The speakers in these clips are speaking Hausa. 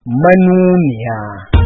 manuniya.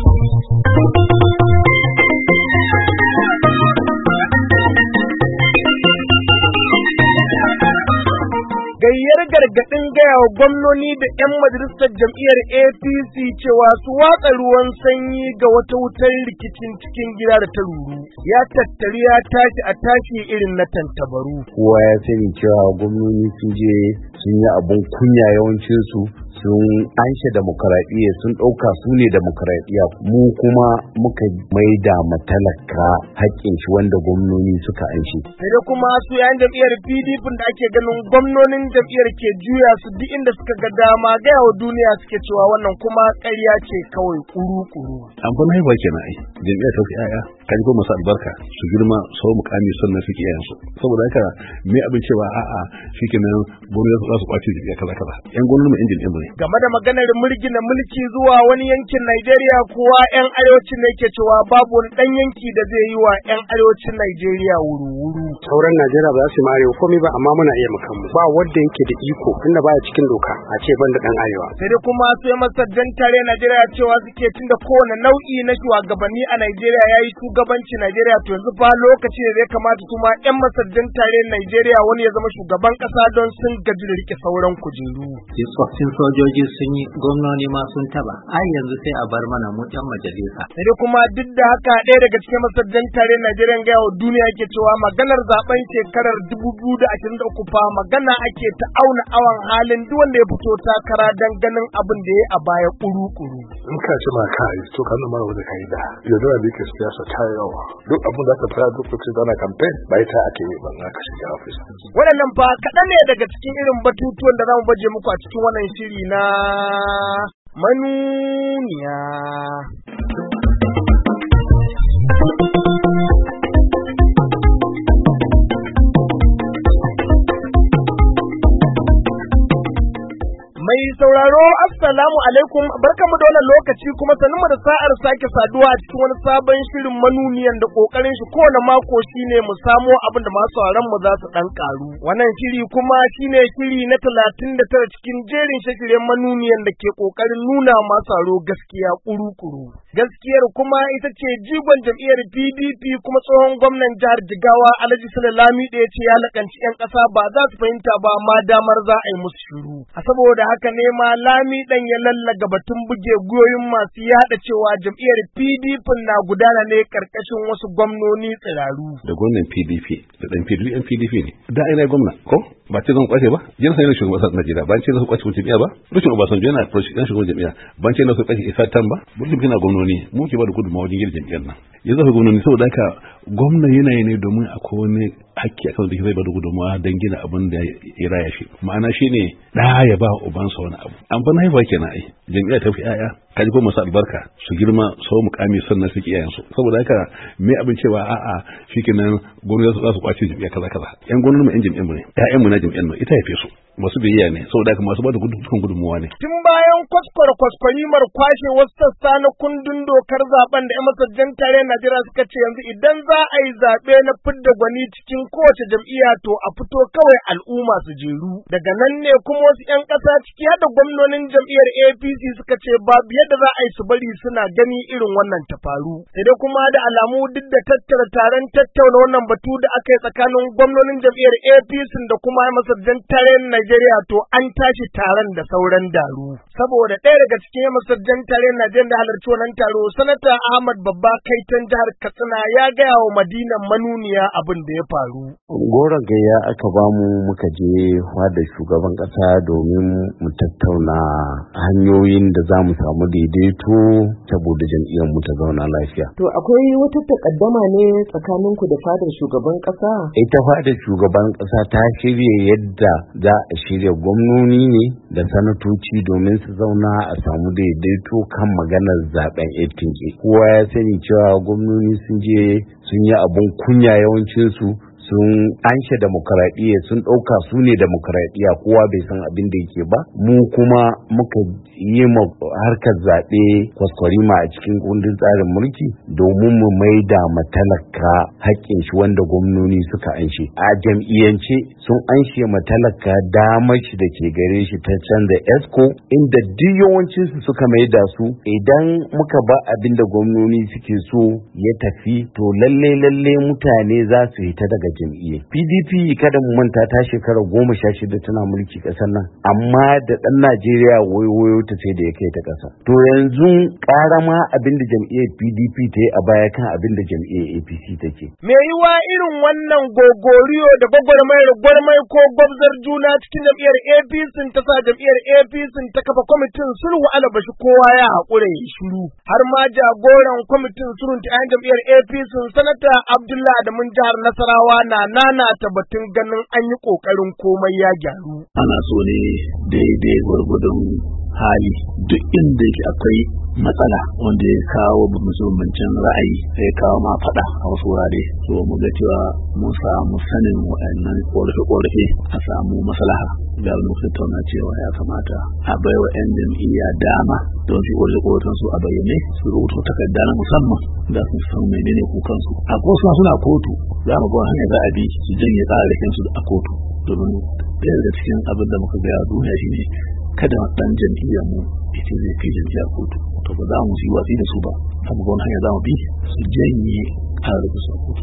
Gayyar gargaɗin gaya wa gwamnoni da 'yan majalisar jam'iyyar APC cewa su watsa ruwan sanyi ga wata wutar rikicin cikin gida da ta ruru ya tattari ya tashi a tashi irin na tantabaru. Kowa ya sani cewa gwamnoni sun je sun yi abun kunya yawancinsu sun anshe demokaradiyya sun ɗauka su ne demokaradiyya mu kuma muka maida matalaka haƙƙin shi wanda gwamnoni suka anshe. Sai kuma su yayin jam'iyyar PDP da ake ganin gwamnonin jam'iyyar ke juya su duk inda suka ga dama gaya wa duniya suke cewa wannan kuma ƙarya ce kawai kuru-kuru. Amfan haihuwa kenan ai jam'iyyar ta fi yaya kan ko masu albarka su girma su mukami sannan suke yayan su saboda haka me abin cewa a'a shikenan gwamnati za su kwace jam'iyyar kaza yan gwamnati mai injin ne. Game da maganar mulki na mulki zuwa wani yankin Najeriya kuwa 'yan arewacin ne ke cewa babu wani ɗan yanki da zai yi wa 'yan arewacin Najeriya wuru-wuru. Sauran Najeriya ba za su yi arewa komai ba amma muna iya makamu ba wanda yake da iko inda baya cikin doka a ce ban da ɗan arewa. Sai dai kuma sai masarjan tare Najeriya cewa suke tunda kowane nau'i na shugabanni a Najeriya ya yi shugabanci Najeriya to yanzu fa lokaci ne zai kamata kuma 'yan masarjan tare Najeriya wani ya zama shugaban ƙasa don sun gaji da rike sauran kujeru. Sojoji sun yi, gwamnoni ma sun taba, ai yanzu sai a bar mana mu ɗan majalisa. Sai dai kuma duk da haka ɗaya daga cikin masarjan tare Najeriya gaya wa duniya ke cewa maganar zaben shekarar 2023 fa magana ake ta auna awan halin duk wanda ya fito takara dan ganin abin da ya a baya kuru-kuru. In ka ci ma ka yi to kana mara wanda ka yi da yanzu da yake siyasa ta yawa duk abin da aka fara duk lokacin da ana campaign bai ta ake yi ban aka shiga office. Waɗannan fa kaɗan ne daga cikin irin batutuwan da zamu baje muku a cikin wannan shiri na manuniya. Mai sauraro assalamu alaikum barkamu da wannan lokaci kuma sanin da sa'ar sake saduwa a cikin wani sabon shirin manuniyan da kokarin shi kowane mako shine mu samo abin da masu sauraron mu za su dan karu. Wannan shiri kuma shine shiri na 39 cikin jerin shiryen manuniyan da ke kokarin nuna masu sauraro gaskiya kuru-kuru. Gaskiyar kuma ita ce jigon jam'iyyar PDP kuma tsohon gwamnan jihar Jigawa Alhaji Sule Lamido ya ce ya lakanci 'yan ƙasa ba za su fahimta ba ma damar za a yi musu shiru. A saboda haka ne ma Lamidan ya lallaga batun buge gwiwoyin masu yada cewa jam'iyyar PDP na gudana ne karkashin wasu gwamnoni tsiraru. Da gwamnan PDP da ɗan PDP ne. Da ina gwamna ko ba ce zan kwace ba? Jin sai na shugaban ƙasar Najeriya ba ce na su kwace jam'iyya ba? Rushin Obasanjo yana shugaban jam'iyya ba ce na su kwace Isatan ba? Burkin kina gwamnoni mu ke ba da gudunmawa wajen yin jam'iyyar nan. Yanzu ka gwamnoni saboda haka gwamna yana yi ne domin akwai wani hakki akan da zai ba da gudunmawa don gina abin da ya raya shi. Ma'ana shine da ya ba ubansa wani abu. Amfan haihuwa kenan ai jam'iyya ta fi yaya ka ji ko masu albarka su girma su mukami sannan su ki yayansu saboda haka me abin cewa a'a shikenan gwamnati za su kwace jam'iyya kaza yan gwamnati mu yan jam'iyyar mu ne ƴaƴan mu na jam'iyyar mu ita haife su masu biyayya ne saboda haka masu ba da gudunmuwa ne. Tun bayan kwaskwarimar kwashe wasu sassa na kundin dokar zaben da 'yan masajjan tare Najeriya suka ce yanzu idan za a yi zaɓe na fidda gwani cikin kowace jam'iyya to a fito kawai al'umma su jeru. Daga nan ne kuma wasu 'yan ƙasa ciki har da gwamnonin jam'iyyar APC suka ce babu yadda za a yi su bari suna gani irin wannan ta faru. Sai dai kuma da alamu duk da tattara taron tattauna wannan batu da aka yi tsakanin gwamnonin jam'iyyar APC da kuma 'yan masajjan tare Najeriya to an tashi taron da sauran daru. Saboda ɗaya daga cikin masarjan tare Najeriya da halarci wannan taro, Sanata Ahmad Babba Kaitan jihar Katsina ya gaya wa Madinan manuniya abin da ya faru. Goron gayya aka bamu muka je da shugaban ƙasa domin mu tattauna hanyoyin da za mu samu daidaito saboda jam'iyyar mu ta zauna lafiya. To akwai wata takaddama ne tsakaninku da fadar shugaban ƙasa? Ita fadar shugaban ƙasa ta shirya yadda za a shirya gwamnoni ne da sanatoci domin su zauna a samu daidaito kan maganar zaben 18. Kowa ya sani cewa gwamnoni sun je sun yi abun kunya yawancinsu sun anshe demokaradiyya sun ɗauka su ne demokaradiyya kowa bai san abin da yake ba mu kuma muka yi ma harkar zaɓe kwaskwarima a cikin kundin tsarin mulki domin mu maida matalaka haƙƙin shi wanda gwamnoni suka anshe a jam'iyyance sun anshe matalaka damar shi da ke gare shi ta canza esco inda duk yawancinsu suka maida su idan muka ba abin da gwamnoni suke so ya tafi to lalle mutane za su hita daga jam'iyya. PDP kada mu manta ta shekara 16 tana mulki ƙasar nan amma da ɗan Najeriya wayo ta sai da ya kai ta ƙasa. To yanzu ƙara ma abin da jam'iyyar PDP ta yi a baya kan abin da jam'iyyar APC take. Me yiwa irin wannan gogoriyo da gwagwarmai ko gwabzar juna cikin jam'iyyar APC ta sa jam'iyyar APC ta kafa kwamitin sulhu alabashi kowa ya haƙura ya shiru. Har ma jagoran kwamitin sulhun ta jam'iyyar APC sanata Abdullahi Adamun jihar Nasarawa na nana tabbatun ganin an yi ƙoƙarin komai ya gyaru. Ana so ne daidai gwargwadon hali duk inda yake akwai matsala wanda ya kawo bambancin ra'ayi sai kawo ma faɗa a wasu wurare so mu ga cewa mun samu sanin wa'annan ƙorafe a samu maslaha da wani tattauna cewa ya kamata a baiwa 'yan jam'iyya dama don su ƙorafe su a bayyane su rubuta takarda na musamman da su san menene kukansu a kosu suna kotu za mu ga hanyar za a bi su janye tsararrakin su a kotu domin ɗaya daga cikin abin da muka ga duniya shine kada dan jam'iyyar mu ita zai kai jam'iyyar kotu to ba za mu yi watsi da su ba saboda wani hanya za mu bi su janye tsararrakin su a kotu.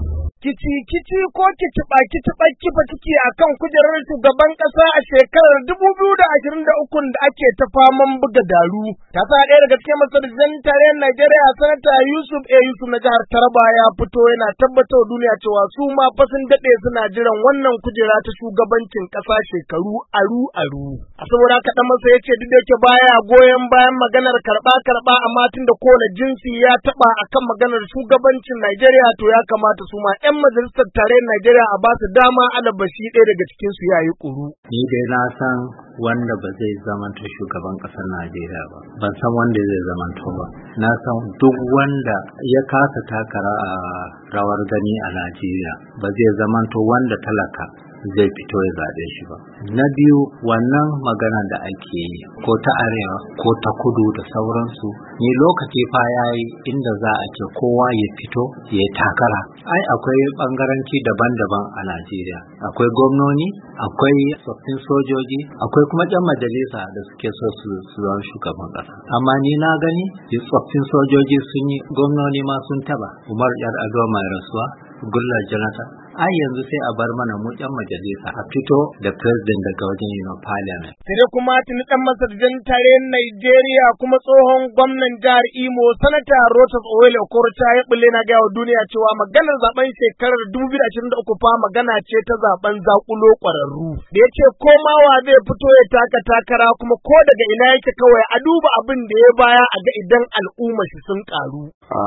Kici ko kiciba kifa ciki akan kujerar shugaban kasa a shekarar 2023 da ake ta faman buga daru. Ta sa ɗaya daga cikin masarjan tarayyar Najeriya sanata Yusuf na jihar Taraba ya fito yana tabbatar duniya cewa su ma fa sun daɗe suna jiran wannan kujera ta shugabancin kasa shekaru aru. A saboda haka dan masa yace duk da yake baya goyon bayan maganar karba amma tun da kowane jinsi ya taba akan maganar shugabancin Najeriya to ya kamata su ma 'yan majalisar tarayyar Najeriya a ba su dama alabashi ɗaya daga cikin su yayi ƙuru. Ni dai na san wanda ba zai zamanta shugaban ƙasar Najeriya ba. Ban san wanda zai zamanto ba. Na san duk wanda ya kasa takara a rawar gani a Najeriya ba zai zamanto wanda talaka zai fito ya zaɓe shi ba. Na biyu wannan magana da ake yi ko ta arewa ko ta kudu da sauransu ni lokaci fa yayi inda za a ce kowa ya fito ya takara. Ai akwai bangaranci daban-daban a Najeriya. Akwai gwamnoni, akwai tsoffin sojoji, akwai kuma ƴan majalisa da suke so su zama shugaban ƙasa. Amma ni na gani tsoffin sojoji sun yi, gwamnoni ma sun taba. Umar Yar'adua mai rasuwa, Goodluck Jonathan. Ai yanzu sai a bar mana mu ƴan majalisa a fito da president daga wajen parliament. Sai kuma tuni dan masarjan tarayyar Najeriya kuma tsohon gwamnan jihar Imo sanata Rochas Owele Okorocha ya bulle na ga duniya cewa maganar zaben shekarar 2023 fa magana ce ta zaben zakulo kwararru. Da yace komawa zai fito ya taka takara kuma ko daga ina yake kawai a duba abin da ya baya a ga idan al'umma shi sun karu.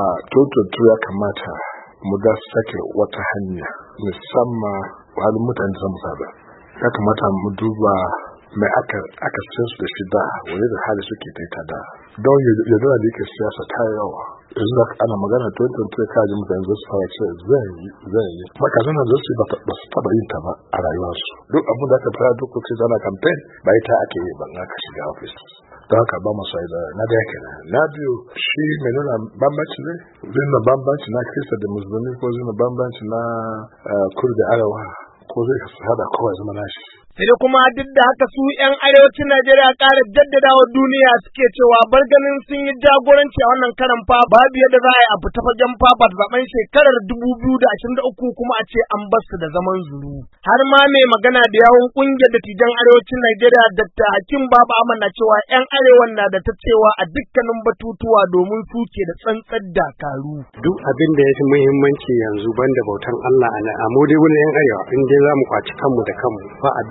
To ya kamata mu da sake wata hanya musamman halin mutane da musaba ya kamata mu duba mai aka san su da shi da wani da hali suke ta da don yanzu da yake siyasa ta yawa yanzu da ana magana 2023 kaji mutane zai fara ce zai yi maka zana zai ba su taba yin ta ba a rayuwarsu duk abin da aka fara duk kuke zana campaign ba ita ake yi ba aka shiga office don haka ba masu yi na da yake na biyu shi mai nuna bambanci ne zai nuna bambanci na kirista da musulmi ko zai nuna bambanci na kudu da arewa ko zai hada kawai zama nashi. Sai kuma duk da haka su 'yan arewacin Najeriya ƙara jaddadawa duniya suke cewa bar ganin sun yi jagoranci a wannan karan fa babu yadda za a yi a fita fagen fafa zaben shekarar 2023 kuma a ce an bar su da zaman zuru. Har ma mai magana da yawun ƙungiyar dattijan arewacin Najeriya Dr. Hakim Baba Ahmad na cewa 'yan arewan na da ta cewa a dukkanin batutuwa domin su ke da tsantsar dakaru. Duk abin da ya fi muhimmanci yanzu banda bautan Allah a mu dai wani 'yan arewa in dai za mu kwaci kanmu da kanmu ba abin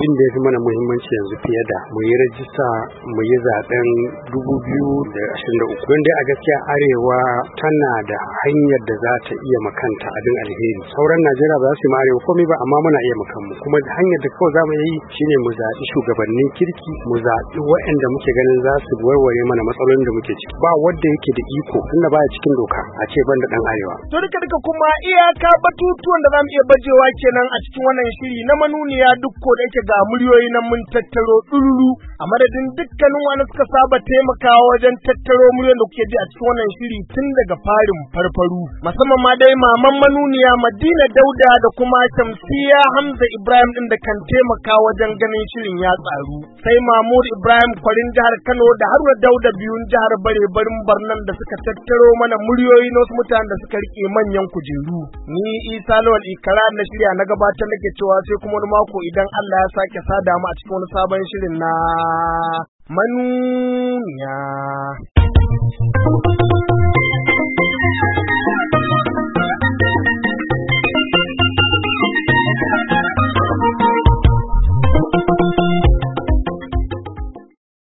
abin da ya fi mana muhimmanci yanzu fiye da mu yi rajista mu yi zaben 2023 wanda a gaskiya arewa tana da hanyar da za ta iya makanta abin alheri. Sauran Najeriya ba za su yi arewa komai ba, amma muna iya makanmu, kuma hanyar da kawai za mu yi shine mu zaɓi shugabannin kirki, mu zaɓi waɗanda muke ganin za su warware mana matsalolin da muke ciki. Ba wanda yake da iko tunda baya cikin doka a ce ban da ɗan arewa. To duka kuma iyaka batutuwan da za mu iya bajewa kenan a cikin wannan shiri na manuniya, duk ko da yake ga muryoyi nan mun tattaro ɗururu a madadin dukkanin wani suka saba taimakawa wajen tattaro muryoyin da kuke ji a cikin wannan shiri tun daga farin farfaru, musamman ma dai maman manuniya Madina Dauda da kuma Shamsiya Hamza Ibrahim din da kan taimaka wajen ganin shirin ya tsaru, sai Mahmud Ibrahim Kwarin jihar Kano da Haruna Dauda biyun jihar Barin Barnan da suka tattaro mana muryoyi na wasu mutanen da suka rike manyan kujeru. Ni Isa Lawal Ikara na shirya na gabatar nake cewa sai kuma wani mako idan Allah ya sake sada mu a cikin wani sabon shirin na manuniya.